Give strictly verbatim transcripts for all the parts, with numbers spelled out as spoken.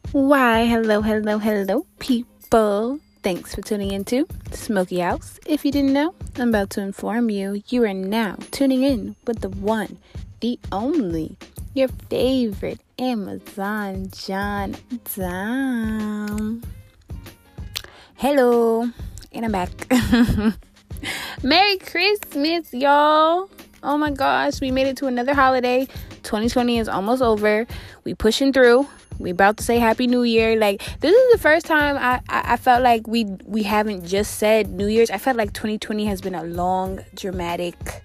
Why, hello, hello, hello, people. Thanks for tuning into Smoky House. If you didn't know, I'm about to inform you. You are now tuning in with the one, the only, your favorite Amazon John Dom. Hello, and I'm back. Merry Christmas, y'all. Oh my gosh, we made it to another holiday. twenty twenty is almost over. We pushing through. We about to say Happy New Year. Like, this is the first time I, I, I felt like we we haven't just said New Year's. I felt like twenty twenty has been a long, dramatic,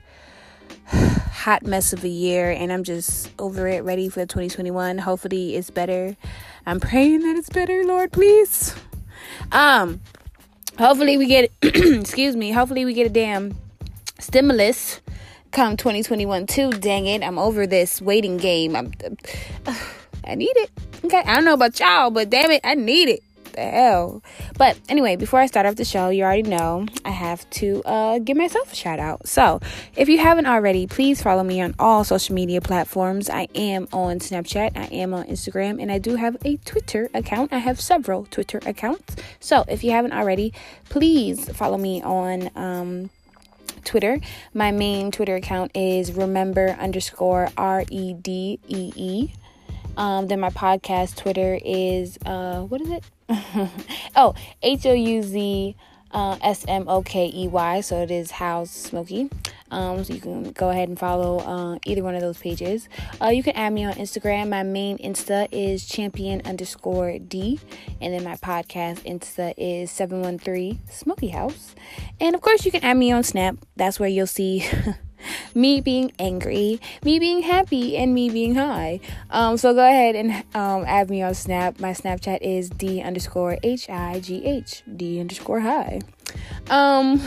hot mess of a year. And I'm just over it, ready for twenty twenty-one. Hopefully it's better. I'm praying that it's better, Lord, please. Um, hopefully we get, excuse me, hopefully we get a damn stimulus come twenty twenty-one too. Dang it, I'm over this waiting game. I'm, uh, I need it. Okay, I don't know about y'all, but damn it, I need it. The hell. But anyway, before I start off the show, you already know I have to uh, give myself a shout out. So if you haven't already, please follow me on all social media platforms. I am on Snapchat, I am on Instagram, and I do have a Twitter account. I have several Twitter accounts. So if you haven't already, please follow me on um, Twitter. My main Twitter account is remember underscore R E D E E. Um, then my podcast Twitter is, uh, what is it? oh, H O U Z uh, S M O K E Y. So it is House Smoky. Um, so you can go ahead and follow uh, either one of those pages. Uh, you can add me on Instagram. My main Insta is champion underscore D. And then my podcast Insta is seven one three Smoky House. And of course, you can add me on Snap. That's where you'll see me being angry, me being happy, and me being high. Um, so go ahead and um, add me on Snap. My Snapchat is D underscore H I G H, D underscore high. Um,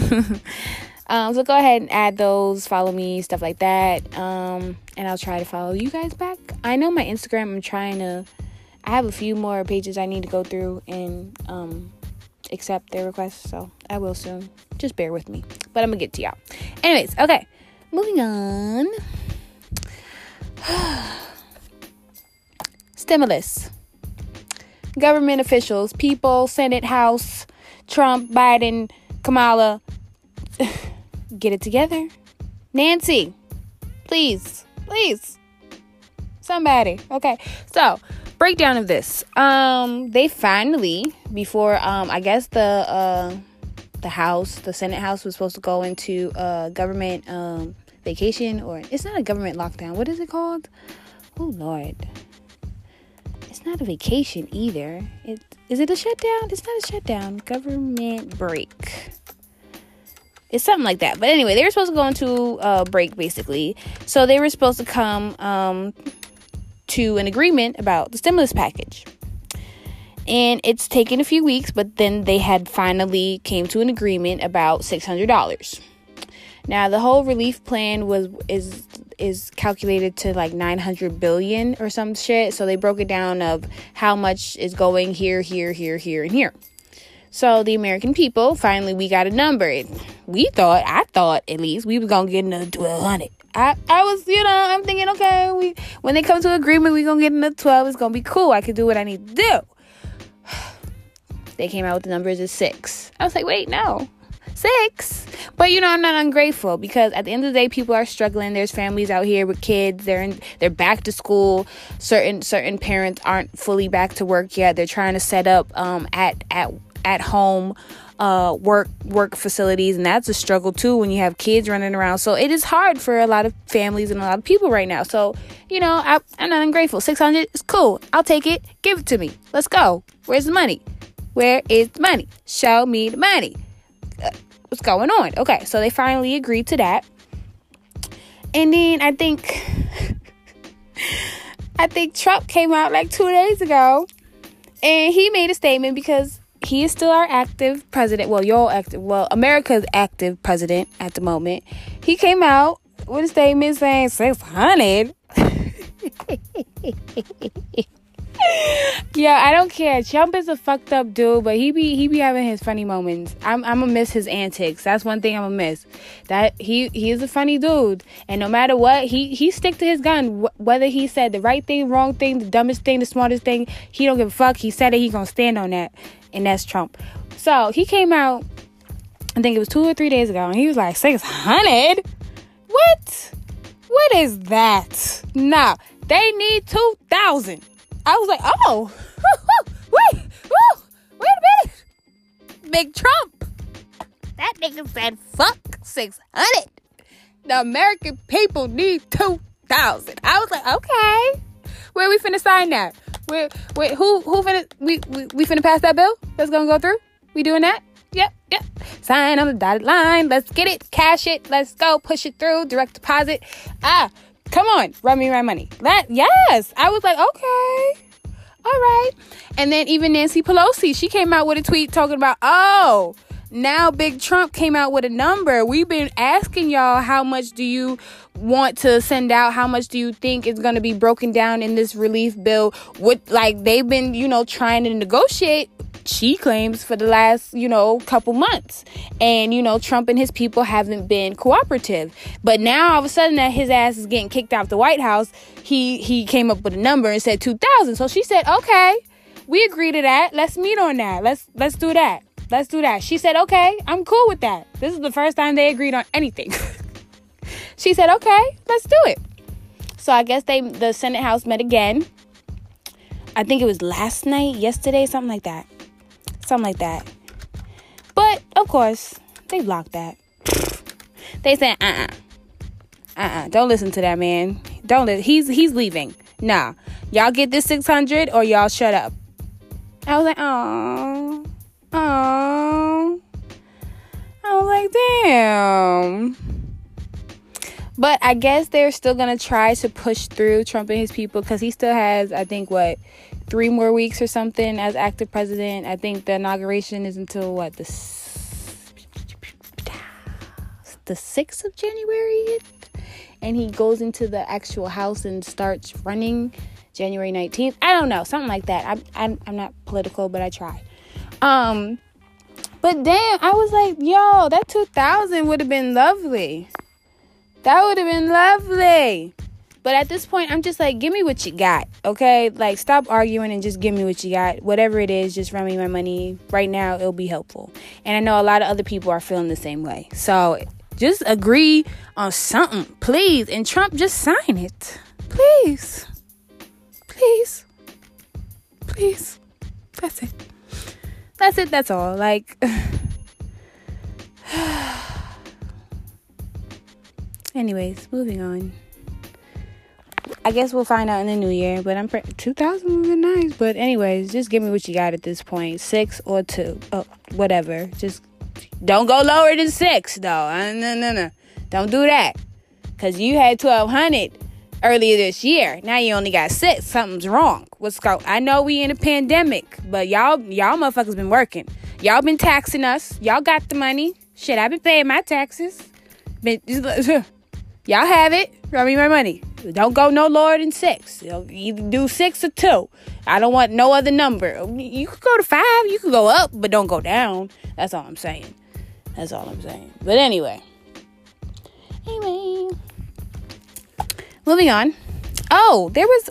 um, so go ahead and add those, follow me, stuff like that. Um, and I'll try to follow you guys back. I know my Instagram, I'm trying to, I have a few more pages I need to go through and um, accept their requests. So I will soon. Just bear with me. But I'm going to get to y'all. Anyways, okay. Moving on. Stimulus. Government officials, people, Senate, House, Trump, Biden, Kamala. Get it together. Nancy, please, please. Somebody. Okay. So, breakdown of this. Um, they finally, before, um, I guess the, uh, the House, the Senate House was supposed to go into uh government um vacation, or it's not a government lockdown. What is it called? Oh Lord, it's not a vacation either. It is it a shutdown? It's not a shutdown. Government break. It's something like that. But anyway, they were supposed to go into a break basically. So they were supposed to come um to an agreement about the stimulus package. And it's taken a few weeks, but then they had finally came to an agreement about six hundred dollars. Now, the whole relief plan was is is calculated to like nine hundred billion dollars or some shit. So they broke it down of how much is going here, here, here, here, and here. So the American people, finally, we got a number. We thought, I thought at least, we was going to get another twelve hundred dollars. I, I was, you know, I'm thinking, okay, we when they come to an agreement, we're going to get another twelve. It's going to be cool. I can do what I need to do. They came out with the numbers as six. I was like, wait, no, six. But, you know, I'm not ungrateful because at the end of the day, people are struggling. There's families out here with kids. They're in, they're back to school. Certain certain parents aren't fully back to work yet. They're trying to set up um, at at at home uh, work work facilities. And that's a struggle, too, when you have kids running around. So it is hard for a lot of families and a lot of people right now. So, you know, I, I'm not ungrateful. six hundred is cool. I'll take it. Give it to me. Let's go. Where's the money? Where is the money? Show me the money. Uh, what's going on? Okay, so they finally agreed to that. And then I think, I think Trump came out like two days ago. And he made a statement because he is still our active president. Well, you're active. Well, America's active president at the moment. He came out with a statement saying six hundred. Yeah, I don't care. Trump is a fucked up dude, but he be he be having his funny moments. I'm I'm gonna miss his antics. That's one thing I'm gonna miss. That he he is a funny dude, and no matter what, he he stick to his gun. Wh- whether he said the right thing, wrong thing, the dumbest thing, the smartest thing, he don't give a fuck. He said it. He gonna stand on that, and that's Trump. So he came out, I think it was two or three days ago, and he was like six hundred. What? What is that? No, they need two thousand. I was like, oh, wait, woo, wait a minute. Big Trump. That nigga said, fuck six hundred. The American people need two thousand. I was like, okay. Where we finna sign that? Where, wait, who, who finna, we, we, we finna pass that bill? That's gonna go through? We doing that? Yep, yep. Sign on the dotted line. Let's get it. Cash it. Let's go. Push it through. Direct deposit. Ah. Come on, run me my money. That yes. I was like, okay. All right. And then even Nancy Pelosi, she came out with a tweet talking about, oh, now Big Trump came out with a number. We've been asking y'all, how much do you want to send out? How much do you think is going to be broken down in this relief bill? What, like, they've been, you know, trying to negotiate, she claims, for the last, you know, couple months. And, you know, Trump and his people haven't been cooperative. But now all of a sudden that his ass is getting kicked out the White House, he he came up with a number and said two thousand. So she said, okay, we agree to that. Let's meet on that. Let's let's do that. Let's do that. She said, okay, I'm cool with that. This is the first time they agreed on anything. She said, okay, let's do it. So I guess they the Senate House met again. I think it was last night, yesterday, something like that. Something like that. But, of course, they blocked that. They said, uh-uh. Uh-uh. Don't listen to that man. Don't li- He's he's leaving. Nah. Y'all get this six hundred or y'all shut up. I was like, oh. Oh. I was like, damn. But I guess they're still going to try to push through Trump and his people because he still has, I think, what, three more weeks or something as active president. I think the inauguration is until, what, the, the sixth of January? And he goes into the actual house and starts running January nineteenth. I don't know, something like that. I'm, I'm, I'm not political, but I try. Um, but damn, I was like, yo, that two thousand would have been lovely. That would have been lovely. But at this point, I'm just like, give me what you got, okay? Like, stop arguing and just give me what you got. Whatever it is, just run me my money. Right now, it'll be helpful. And I know a lot of other people are feeling the same way. So, just agree on something, please. And Trump, just sign it. Please. Please. Please. That's it. That's it. That's all. Like... Anyways, moving on. I guess we'll find out in the new year, but I'm pre- two thousand would be nice. But anyways, just give me what you got at this point, six or two, oh, whatever. Just don't go lower than six, though. Uh, no, no, no, don't do that, cause you had twelve hundred earlier this year. Now you only got six. Something's wrong. What's go? I know we in a pandemic, but y'all, y'all motherfuckers been working. Y'all been taxing us. Y'all got the money. Shit, I've been paying my taxes. Been. Y'all have it. Run me my money. Don't go no lower than six. You know, either do six or two. I don't want no other number. You could go to five. You could go up, but don't go down. That's all I'm saying. That's all I'm saying. But anyway. Anyway. Moving on. Oh, there was...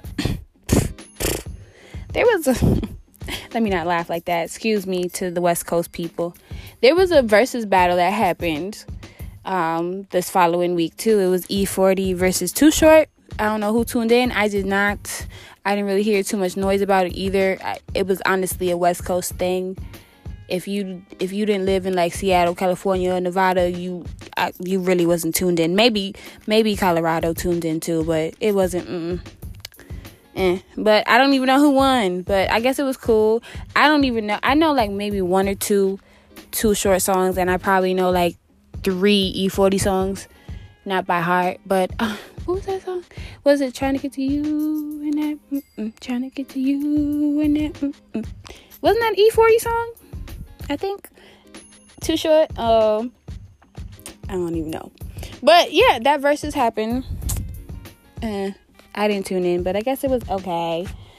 there was a... Let me not laugh like that. Excuse me to the West Coast people. There was a versus battle that happened... Um, this following week too. It was E forty versus Too Short. I don't know who tuned in. I did not. I didn't really hear too much noise about it either. I, it was honestly a West Coast thing. If you if you didn't live in like Seattle, California, or Nevada, you I, you really wasn't tuned in. Maybe maybe Colorado tuned in too, but it wasn't. Mm-mm. Eh. But I don't even know who won. But I guess it was cool. I don't even know. I know like maybe one or two Too Short songs, and I probably know like three E forty songs, not by heart, but uh, what was that song? Was it Trying to Get to You and that? Mm-mm, trying to Get to You and that? Mm-mm. Wasn't that E forty song? I think. Too Short. Um, I don't even know, but yeah, that versus happened. Uh, I didn't tune in, but I guess it was okay.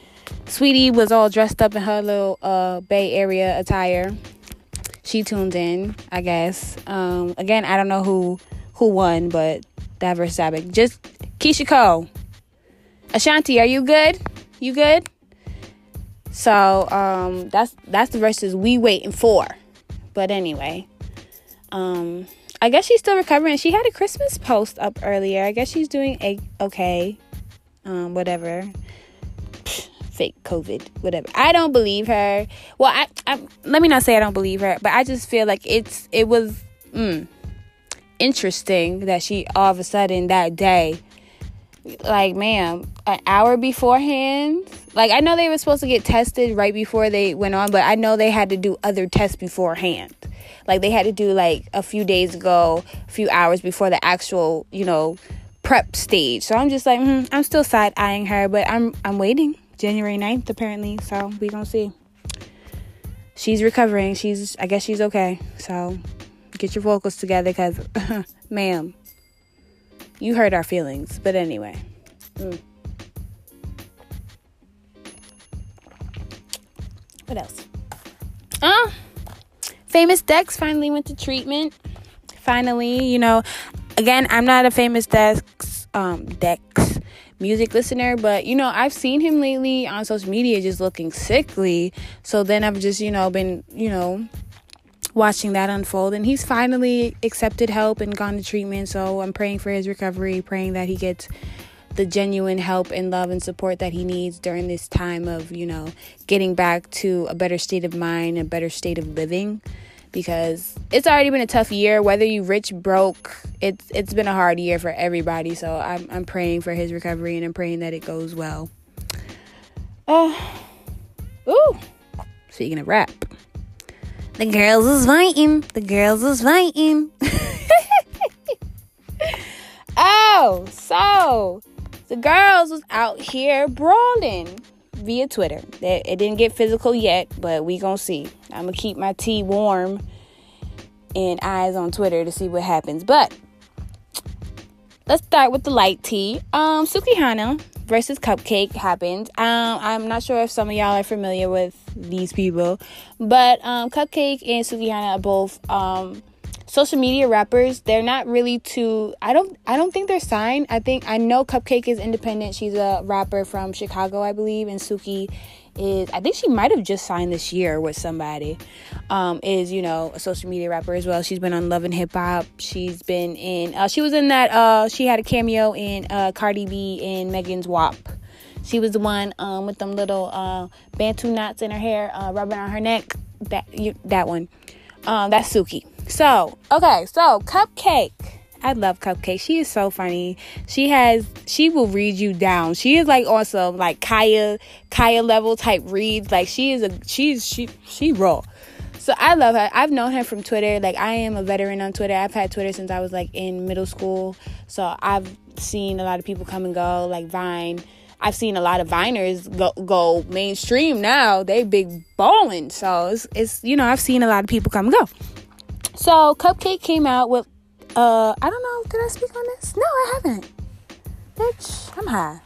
Sweetie was all dressed up in her little uh, Bay Area attire. She tuned in, I guess. Um, again, I don't know who who won, but that versus Abbott. Just Keisha Cole. Ashanti, are you good? You good? So um, that's that's the verses we waiting for. But anyway, um, I guess she's still recovering. She had a Christmas post up earlier. I guess she's doing a okay. Um, whatever. Fake COVID, whatever. I don't believe her. Well, I, I let me not say I don't believe her, but I just feel like it's it was mm, interesting that she all of a sudden that day, like, ma'am, an hour beforehand. Like, I know they were supposed to get tested right before they went on, but I know they had to do other tests beforehand. Like, they had to do like a few days ago, a few hours before the actual, you know, prep stage. So I'm just like, mm, I'm still side eyeing her, but I'm I'm waiting. January ninth, apparently, so we gonna see. She's recovering. She's, I guess she's okay. So get your vocals together, because, ma'am, you hurt our feelings. But anyway. Mm. What else? Uh, Famous Dex finally went to treatment. Finally, you know, again, I'm not a Famous Dex, um, Dex music listener, but you know, I've seen him lately on social media just looking sickly. So then I've just, you know, been, you know, watching that unfold, and he's finally accepted help and gone to treatment. So I'm praying for his recovery, praying that he gets the genuine help and love and support that he needs during this time of, you know, getting back to a better state of mind, a better state of living. Because it's already been a tough year, whether you rich, broke, it's it's been a hard year for everybody. So I'm I'm praying for his recovery, and I'm praying that it goes well. Uh, ooh, speaking of rap, the girls is fighting. The girls is fighting. Oh, so the girls was out here brawling via Twitter. It didn't get physical yet, but we gonna see. I'm gonna keep my tea warm and eyes on Twitter to see what happens. But let's start with the light tea. Um, Sukihana versus Cupcake happened. Um, I'm not sure if some of y'all are familiar with these people, but um, Cupcake and Sukihana are both um social media rappers. They're not really too, I don't I don't think they're signed. I think I know Cupcake is independent. She's a rapper from Chicago, I believe, and Suki is, I think she might have just signed this year with somebody. Um is, you know, a social media rapper as well. She's been on Love and Hip Hop. She's been in uh she was in that uh she had a cameo in uh Cardi B and Megan's W A P. She was the one um with them little uh bantu knots in her hair, uh rubbing on her neck. That you, that one. Um that's Suki. So, okay, so Cupcake. I love Cupcake. She is so funny. She has, she will read you down. She is like awesome, like Kaya, Kaya level type reads. Like she is a, she's, she, she raw. So I love her. I've known her from Twitter. Like, I am a veteran on Twitter. I've had Twitter since I was like in middle school. So I've seen a lot of people come and go, like Vine. I've seen a lot of Viners go, go mainstream now. They big balling. So it's, it's, you know, I've seen a lot of people come and go. So Cupcake came out with, uh, I don't know, did I speak on this? No, I haven't. Bitch, I'm high.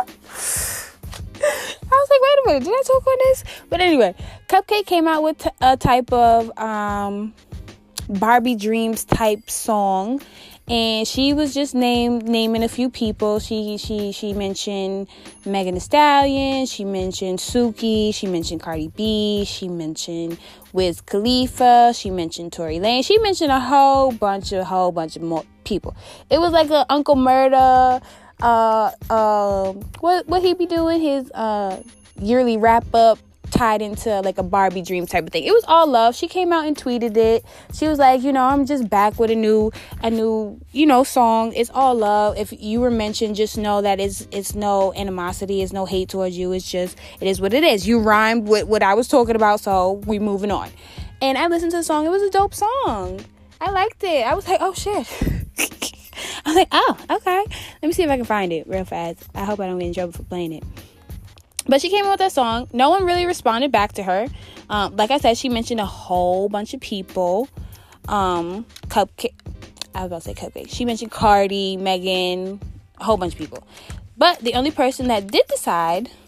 I was like, wait a minute, did I talk on this? But anyway, Cupcake came out with t- a type of um, Barbie Dreams type song. And she was just named naming a few people. She she she mentioned Megan Thee Stallion. She mentioned Suki. She mentioned Cardi B. She mentioned Wiz Khalifa. She mentioned Tory Lanez. She mentioned a whole bunch of whole bunch of more people. It was like a Uncle Murda. Uh, uh, what what he be doing? His uh yearly wrap up. Tied into like a Barbie dream type of thing. It was all love. She came out and tweeted it. She was like, you know, I'm just back with a new a new, you know, song. It's all love. If you were mentioned, just know that it's it's no animosity, it's no hate towards you. It's just, it is what it is. You rhymed with what I was talking about, so we moving on. And I listened to the song. It was a dope song. I liked it. I was like, oh shit. I was like, oh, okay. Let me see if I can find it real fast. I hope I don't get in trouble for playing it. But she came out with that song. No one really responded back to her. Um, like I said, she mentioned a whole bunch of people. Um, Cupcake. I was about to say Cupcake. She mentioned Cardi, Megan, a whole bunch of people. But the only person that did decide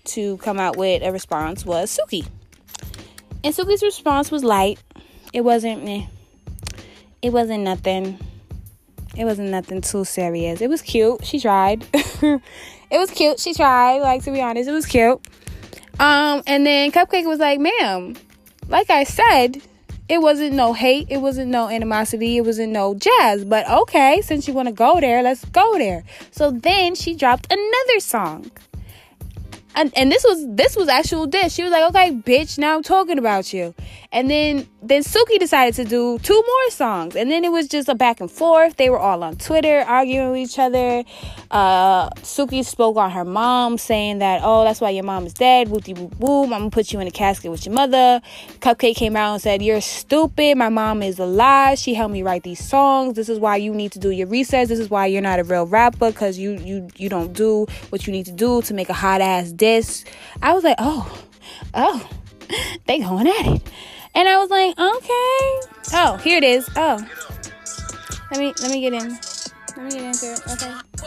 to come out with a response was Suki. And Suki's response was light. It wasn't, eh. It wasn't nothing. It wasn't nothing too serious. It was cute. She tried. It was cute. She tried. Like, to be honest, it was cute. Um, and then Cupcake was like, ma'am, like I said, it wasn't no hate. It wasn't no animosity. It wasn't no jazz. But okay, since you want to go there, let's go there. So then she dropped another song. And, and this was this was actual diss. She was like, okay, bitch, now I'm talking about you. And then, then Suki decided to do two more songs. And then it was just a back and forth. They were all on Twitter arguing with each other. Uh, Suki spoke on her mom, saying that, oh, that's why your mom is dead. Wooty boop boom. I'm going to put you in a casket with your mother. Cupcake came out and said, you're stupid. My mom is alive. She helped me write these songs. This is why you need to do your research. This is why you're not a real rapper, because you, you, you don't do what you need to do to make a hot-ass diss. I was like, oh, oh, they going at it. And I was like, okay. Oh, here it is. Oh. Let me let me get in. Let me get into it. Okay.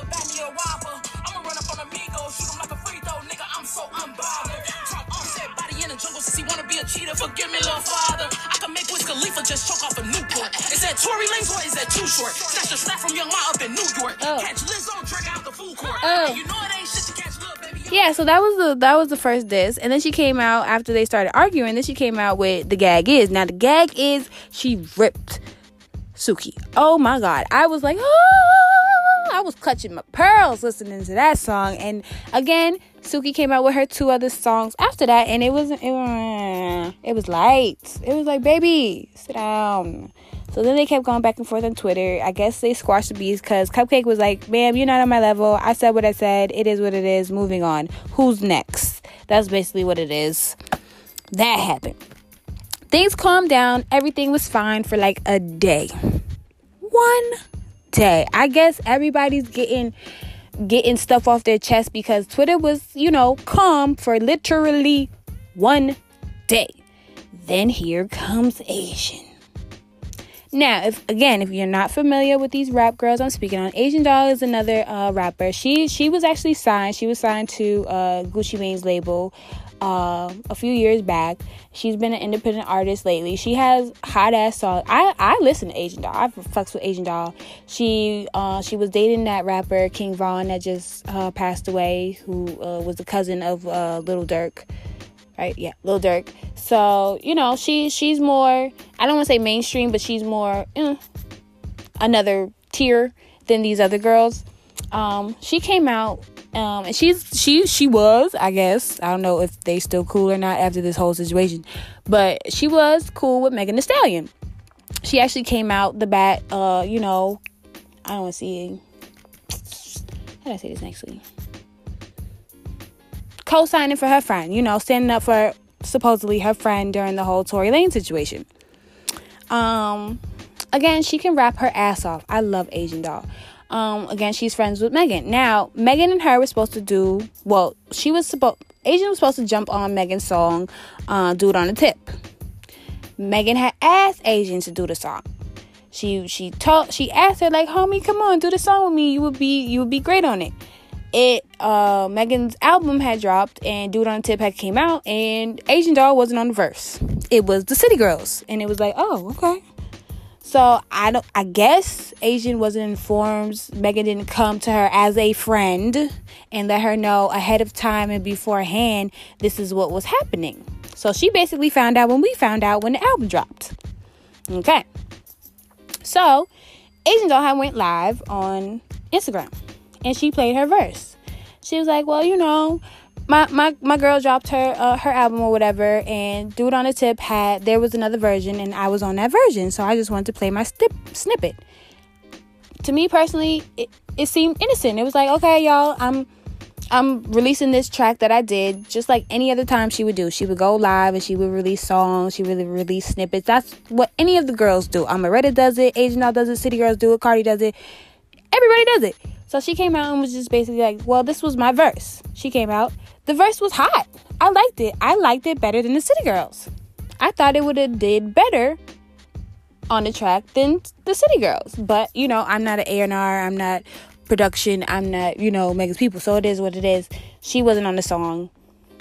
Forgive me, little father. I can make Wiz Khalifa just choke off a Newport. Is that Tory Lanez or is that too short? Snatch a snap from Young Ma up in New York. Oh. Catch Lizzo, drink out the food court. Oh. You know it ain't shit to catch little baby. Yeah, so that was the that was the first diss, and then she came out after they started arguing. Then she came out with The Gag Is. Now the gag is she ripped Suki. Oh my God, I was like, oh, I was clutching my pearls listening to that song. And again, Suki came out with her two other songs after that, and it was it, uh, it was light. It was like, baby, sit down. So then they kept going back and forth on Twitter. I guess they squashed the beast because Cupcake was like, ma'am, you're not on my level. I said what I said. It is what it is. Moving on. Who's next? That's basically what it is. That happened. Things calmed down. Everything was fine for like a day. One day. I guess everybody's getting getting stuff off their chest because Twitter was, you know, calm for literally one day. Then here comes Asian. Now, if again, if you're not familiar with these rap girls I'm speaking on, Asian Doll is another uh, rapper. She she was actually signed. She was signed to uh, Gucci Mane's label uh, a few years back. She's been an independent artist lately. She has hot ass songs. I, I listen to Asian Doll. I fucks with Asian Doll. She uh, she was dating that rapper King Von that just uh, passed away, who uh, was the cousin of uh, Lil Durk. Right, yeah, Lil Durk. So, you know, she she's more, I don't want to say mainstream, but she's more eh, another tier than these other girls. Um, she came out, um, and she's she she was, I guess, I don't know if they still cool or not after this whole situation, but she was cool with Megan Thee Stallion. She actually came out the bat, uh, you know, I don't want to see, how do I say this nicely? Co-signing for her friend, you know, standing up for supposedly her friend during the whole Tory Lanez situation. Um, again, she can rap her ass off. I love Asian Doll. Um, again, she's friends with Megan. Now, Megan and her were supposed to do, well, she was supposed, Asian was supposed to jump on Megan's song, uh, Do It on the Tip. Megan had asked Asian to do the song. She she told she asked her like, homie, come on, do the song with me. You would be you would be great on it. It uh Megan's album had dropped and Do It on the Tip had came out, and Asian Doll wasn't on the verse. It was the City Girls, and it was like, oh, okay. So I don't I guess Asian wasn't informed. Megan didn't come to her as a friend and let her know ahead of time and beforehand this is what was happening. So she basically found out when we found out when the album dropped. Okay. So Asian Doll had went live on Instagram. And she played her verse. She was like, well, you know, my my, my girl dropped her uh, her album or whatever, and Do It on the Tip had, there was another version, and I was on that version. So I just wanted to play my snip, snippet. To me personally, it, it seemed innocent. It was like, okay, y'all, I'm I'm releasing this track that I did just like any other time she would do. She would go live and she would release songs. She would release snippets. That's what any of the girls do. Amaretta does it. Asian Doll does it. City Girls do it. Cardi does it. Everybody does it. So she came out and was just basically like, well, this was my verse. She came out. The verse was hot. I liked it. I liked it better than the City Girls. I thought it would have did better on the track than the City Girls. But, you know, I'm not an A and R. I'm not production. I'm not, you know, Megan's people. So it is what it is. She wasn't on the song.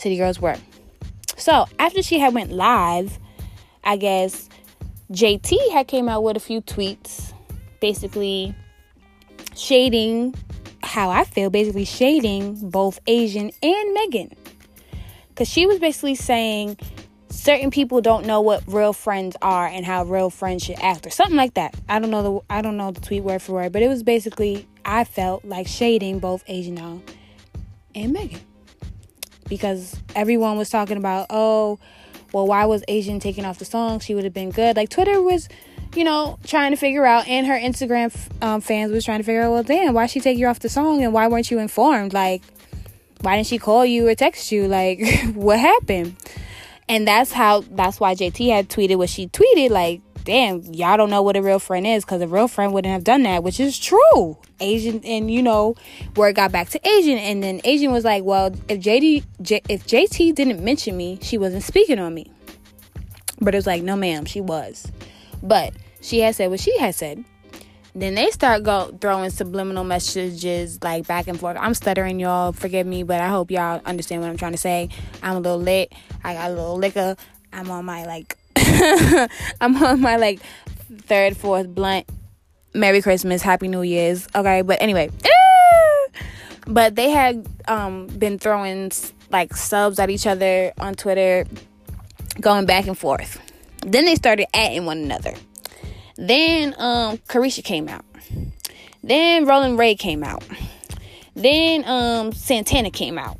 City Girls were. So after she had went live, I guess J T had came out with a few tweets, basically shading how I feel, basically shading both Asian and Megan. Because she was basically saying certain people don't know what real friends are and how real friends should act, or something like that. I don't know the I don't know the tweet word for word, but it was basically, I felt like shading both Asian Doll and Megan. Because everyone was talking about, oh, well, why was Asian taking off the song? She would have been good. Like, Twitter was, you know, trying to figure out, and her Instagram um, fans was trying to figure out, well, damn, why she take you off the song, and why weren't you informed? Like, why didn't she call you or text you? Like, what happened? And that's how, that's why J T had tweeted what she tweeted. Like, damn, y'all don't know what a real friend is, because a real friend wouldn't have done that, which is true. Asian, and you know, where it got back to Asian, and then Asian was like, well, if J D, J, if J T didn't mention me, she wasn't speaking on me. But it was like, no, ma'am, she was. But she had said what she had said. Then they start go throwing subliminal messages like back and forth. I'm stuttering, y'all. Forgive me, but I hope y'all understand what I'm trying to say. I'm a little lit. I got a little liquor. I'm on my like, I'm on my like third, fourth blunt. Merry Christmas, Happy New Year's. Okay, but anyway, but they had um been throwing like subs at each other on Twitter, going back and forth. Then they started atting one another. Then um Carisha came out. Then Rolling Ray came out. Then um Santana came out.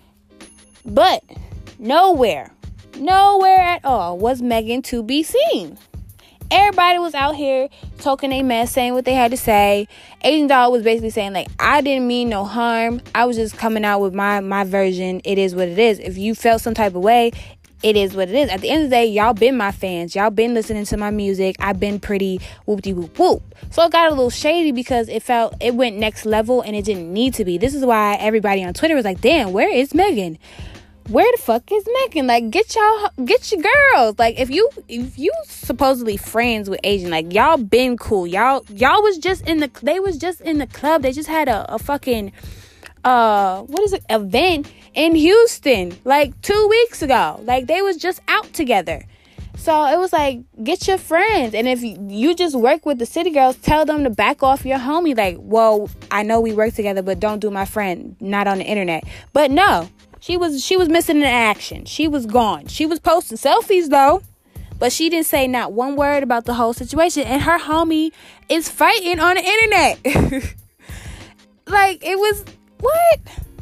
But nowhere, nowhere at all was Megan to be seen. Everybody was out here talking a mess, saying what they had to say. Asian Doll was basically saying, like, I didn't mean no harm. I was just coming out with my my version. It is what it is. If you felt some type of way, it is what it is. At the end of the day, y'all been my fans. Y'all been listening to my music. I've been pretty whoop-de-whoop-whoop. So it got a little shady because it felt, it went next level and it didn't need to be. This is why everybody on Twitter was like, damn, where is Megan? Where the fuck is Megan? Like, get y'all, get your girls. Like, if you, if you supposedly friends with Asian, like, y'all been cool. Y'all, y'all was just in the, they was just in the club. They just had a, a fucking, uh, what is it, event in Houston, like, two weeks ago. Like, they was just out together. So, it was like, get your friends. And if you just work with the City Girls, tell them to back off your homie. Like, well, I know we work together, but don't do my friend. Not on the internet. But no. She was she was missing in action. She was gone. She was posting selfies, though. But she didn't say not one word about the whole situation. And her homie is fighting on the internet. Like, it was, what?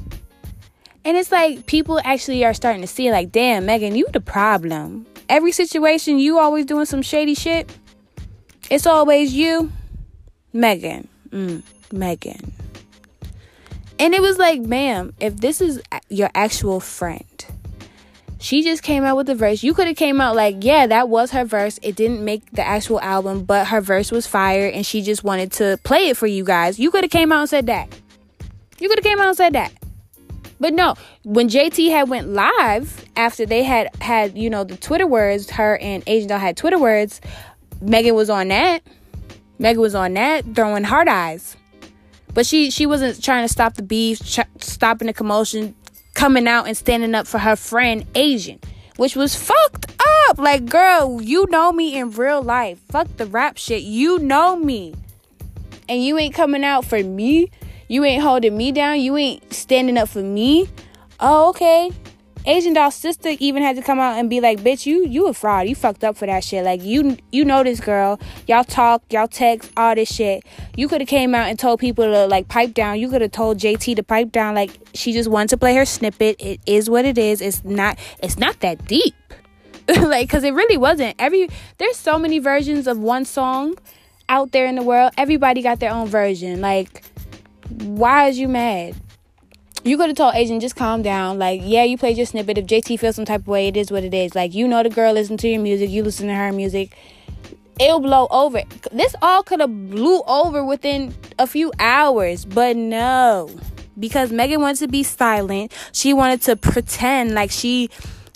And it's like, people actually are starting to see, like, damn, Megan, you the problem. Every situation, you always doing some shady shit. It's always you. Megan. Mm, Megan. And it was like, ma'am, if this is your actual friend, she just came out with the verse. You could have came out like, yeah, that was her verse. It didn't make the actual album, but her verse was fire, and she just wanted to play it for you guys. You could have came out and said that. You could have came out and said that. But no, when J T had went live, after they had had, you know, the Twitter words, her and Asian Doll had Twitter words, Megan was on that. Megan was on that, throwing hard eyes. But she, she wasn't trying to stop the beef, ch- stopping the commotion, coming out and standing up for her friend Asian, which was fucked up. Like, girl, you know me in real life. Fuck the rap shit. You know me. And you ain't coming out for me. You ain't holding me down. You ain't standing up for me. Oh, okay. Asian Doll's sister even had to come out and be like, bitch, you you a fraud. You fucked up for that shit. Like, you you know this girl. Y'all talk, y'all text, all this shit. You could have came out and told people to, like, pipe down. You could have told J T to pipe down. Like, she just wanted to play her snippet. It is what it is. It's not, it's not that deep. Like, because it really wasn't. Every There's so many versions of one song out there in the world. Everybody got their own version. Like, why is you mad? You could have told Asian, just calm down. Like, yeah, you played your snippet. If J T feels some type of way, it is what it is. Like, you know the girl listen to your music. You listen to her music. It'll blow over. This all could have blew over within a few hours. But no. Because Megan wanted to be silent. She wanted to pretend like she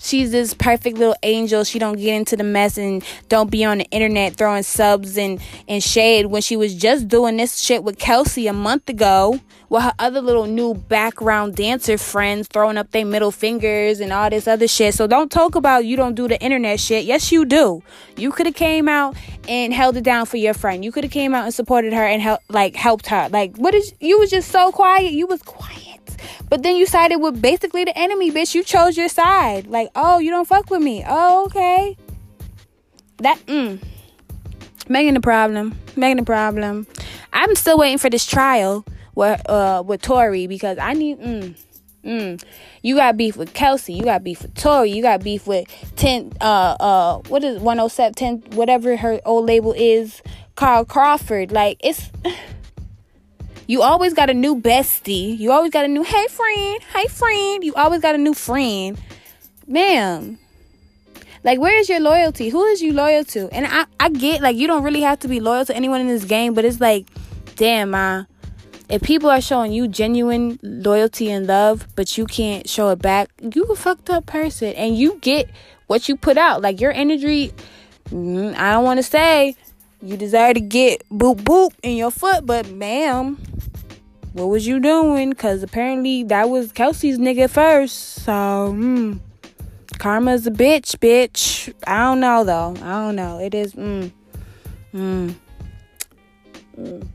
she's this perfect little angel. She don't get into the mess and don't be on the internet throwing subs and, and shade when she was just doing this shit with Kelsey a month ago with her other little new background dancer friends throwing up their middle fingers and all this other shit. So don't talk about you don't do the internet shit. Yes, you do. You could have came out and held it down for your friend. You could have came out and supported her and help, like helped her. Like, what is, you was just so quiet. You was quiet. But then you sided with basically the enemy, bitch. You chose your side. Like, oh, you don't fuck with me. Oh, okay. That, mm. Megan the problem. Megan the problem. I'm still waiting for this trial with, uh, with Tori because I need, mm, mm. You got beef with Kelsey. You got beef with Tori. You got beef with ten, uh, uh, what is one oh seven, ten, whatever her old label is, Carl Crawford. Like, it's... You always got a new bestie. You always got a new, hey, friend. Hey, friend. You always got a new friend. Ma'am. Like, where is your loyalty? Who is you loyal to? And I, I get, like, you don't really have to be loyal to anyone in this game. But it's like, damn, ma. If people are showing you genuine loyalty and love, but you can't show it back, you a fucked up person. And you get what you put out. Like, your energy, I don't want to say you desire to get boop boop in your foot, but ma'am, what was you doing? Because apparently that was Kelsey's nigga first. So, mm, karma's a bitch, bitch. I don't know, though. I don't know. It is, mm, mm, mm.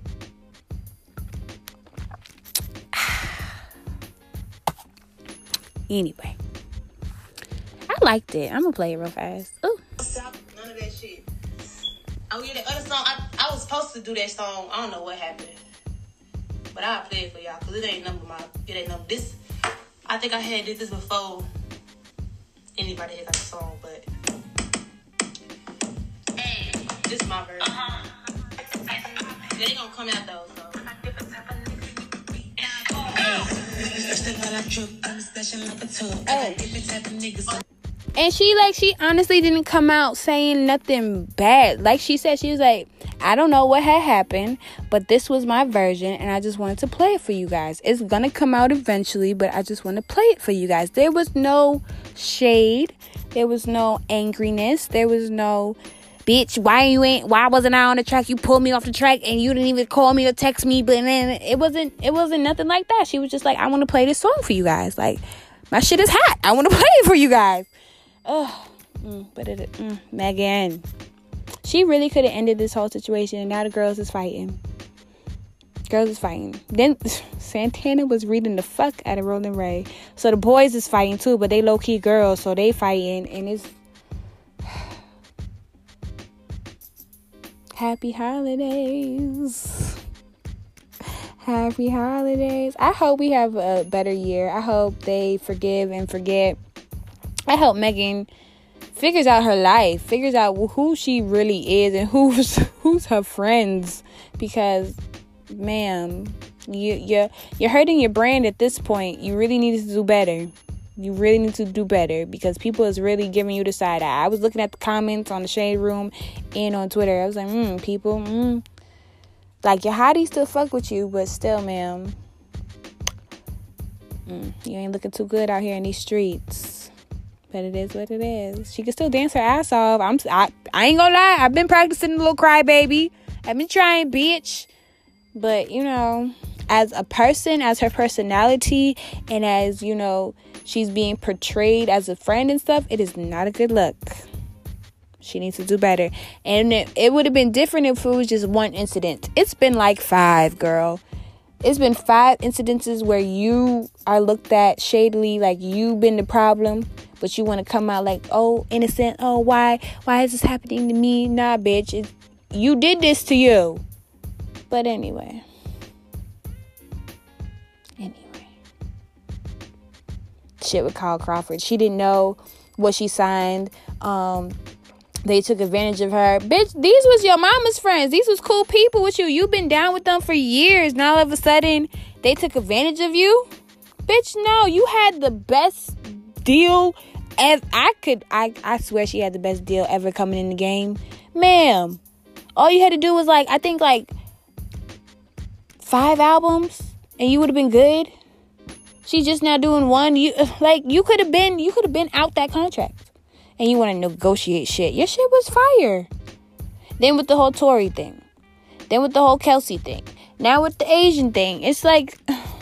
Anyway, I liked it. I'm going to play it real fast. Ooh. Stop none of that shit. Oh, yeah, the other song, I, I was supposed to do that song. I don't know what happened. But I'll play it for y'all, because it ain't number my, it ain't number this. I think I had did this before anybody had got the song, but hey, this is my version. Uh-huh. They ain't gonna come out though, so. Hey. And she, like, she honestly didn't come out saying nothing bad. Like she said, she was like, I don't know what had happened, but this was my version, and I just wanted to play it for you guys. It's gonna come out eventually, but I just want to play it for you guys. There was no shade. There was no angriness. There was no, bitch, why you ain't, why wasn't I on the track? You pulled me off the track, and you didn't even call me or text me. But then it wasn't, it wasn't nothing like that. She was just like, I want to play this song for you guys. Like, my shit is hot. I want to play it for you guys. Oh, mm, but it, mm, Megan, she really could have ended this whole situation, and now the girls is fighting. Girls is fighting. Then Santana was reading the fuck out of Rolling Ray, so the boys is fighting too, but they low key girls, so they fighting, and it's happy holidays. Happy holidays. I hope we have a better year. I hope they forgive and forget. I hope Megan figures out her life, figures out who she really is and who's who's her friends. Because, ma'am, you you're you're hurting your brand at this point. You really need to do better. You really need to do better because people is really giving you the side eye. I was looking at the comments on the Shade Room and on Twitter. I was like, mm, people, mm. Like, your hottie still fuck with you, but still, ma'am, mm, you ain't looking too good out here in these streets. But it is what it is. She can still dance her ass off. I'm, I, I ain't gonna lie. I've been practicing a little crybaby. I've been trying, bitch. But, you know, as a person, as her personality, and as, you know, she's being portrayed as a friend and stuff, it is not a good look. She needs to do better. And it, it would have been different if it was just one incident. It's been like five, girl. It's been five incidences where you are looked at shadily, like you've been the problem, but you want to come out like, oh, innocent. Oh, why? Why is this happening to me? Nah, bitch. It, you did this to you. But anyway. Anyway. Shit with Kyle Crawford. She didn't know what she signed. Um... They took advantage of her. Bitch, these was your mama's friends. These was cool people with you. You've been down with them for years. Now all of a sudden, they took advantage of you? Bitch, no. You had the best deal ever. I could, I, I swear she had the best deal ever coming in the game. Ma'am, all you had to do was like, I think like five albums and you would have been good. She's just now doing one. You like you could have been you could have been out that contract, and you want to negotiate shit. Your shit was fire. Then with the whole Tory thing, then with the whole Kelsey thing, now with the Asian thing, it's like,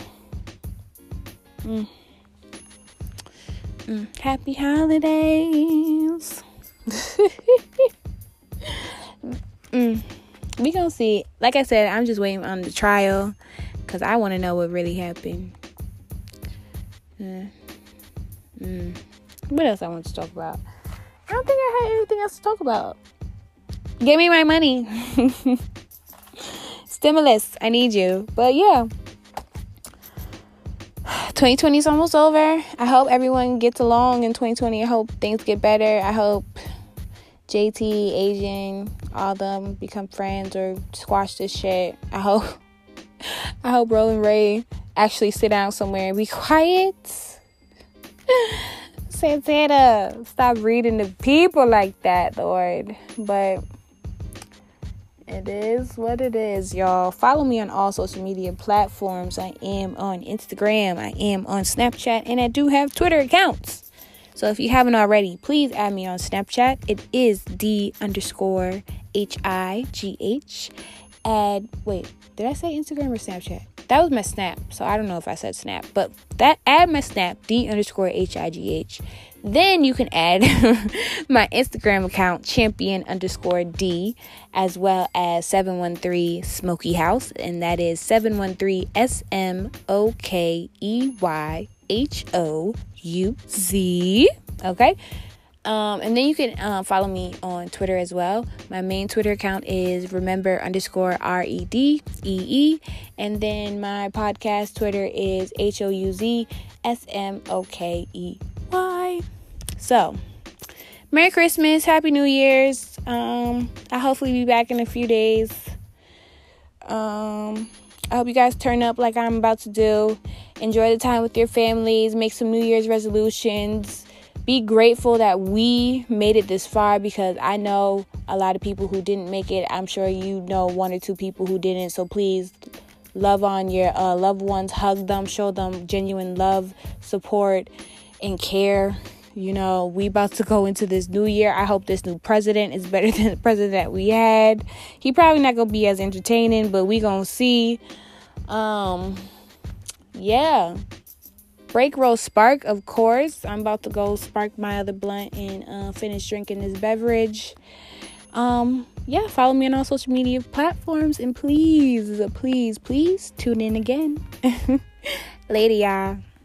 mm, mm, happy holidays. mm. We gonna see. Like I said, I'm just waiting on the trial because I want to know what really happened. Uh, mm. What else I want to talk about? I don't think I had anything else to talk about. Give me my money. Stimulus, I need you. But yeah, twenty twenty is almost over. I hope everyone gets along in twenty twenty. I hope things get better. I hope J T, Asian, all of them become friends or squash this shit. I hope I hope Roland Ray actually sit down somewhere and be quiet. Santana, stop reading the people like that, Lord. But it is what it is, y'all. Follow me on all social media platforms. I am on Instagram. I am on Snapchat. And I do have Twitter accounts. So if you haven't already, please add me on Snapchat. It is D underscore H I G H. Add, wait, did I say Instagram or Snapchat? That was my Snap. So I don't know if I said Snap. But that add my Snap, D underscore H I G H. Then you can add my Instagram account, champion underscore D, as well as seven one three Smoky House. And that is seven one three S M O K E Y H O U Z. Okay. Um, and then you can uh, follow me on Twitter as well. My main Twitter account is remember underscore R E D E E. And then my podcast Twitter is H O U Z S M O K E Y. So, Merry Christmas, Happy New Year's. Um, I'll hopefully be back in a few days. Um, I hope you guys turn up like I'm about to do. Enjoy the time with your families. Make some New Year's resolutions. Be grateful that we made it this far, because I know a lot of people who didn't make it. I'm sure you know one or two people who didn't. So please love on your uh, loved ones. Hug them. Show them genuine love, support, and care. You know, we about to go into this new year. I hope this new president is better than the president that we had. He probably not going to be as entertaining, but we going to see. Um, yeah. Break, roll, spark, of course. I'm about to go spark my other blunt and uh, finish drinking this beverage. Um, yeah, follow me on all social media platforms. And please, please, please tune in again. Later, y'all.